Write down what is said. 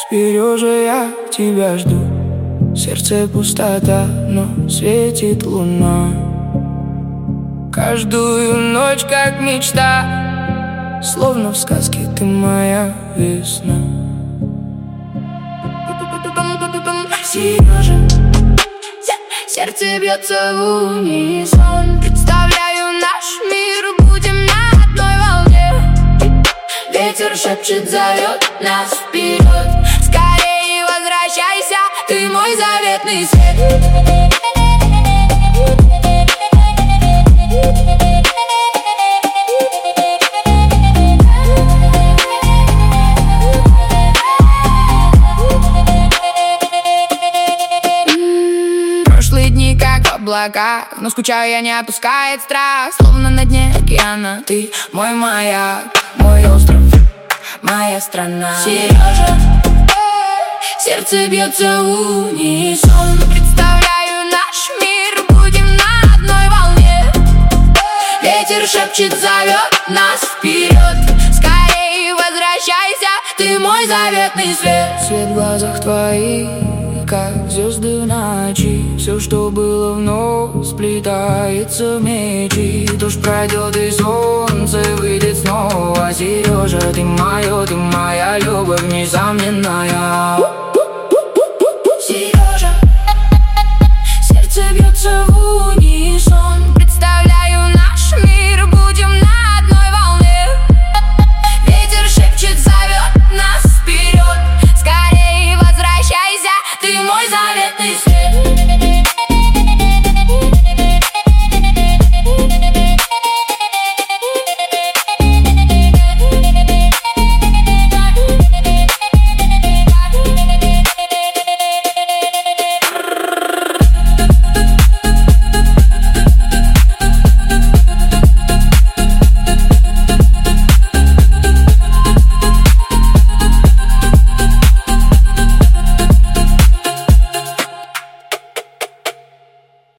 Сережа, я тебя жду. В сердце пустота, но светит луна. Каждую ночь как мечта, словно в сказке ты моя весна. Сережа, сердце бьется в унисон. Представляю наш мир, будем на одной волне. Ветер шепчет, зовет нас вперед. Скорее возвращайся, ты мой заветный свет. Прошлые дни как облака, но скучаю я, не отпускает страх. Словно на дне океана ты мой маяк, мой остров, моя страна. Сережа, сердце бьется в унисон. Представляю наш мир, будем на одной волне. Ветер шепчет, зовет нас вперед. Скорее возвращайся, ты мой заветный свет. Свет в глазах твоих, как звезды в ночи. Все, что было вновь, сплетается в мечи. Дождь пройдет и солнце выйдет снова. Сережа, ты моя любовь несомненная.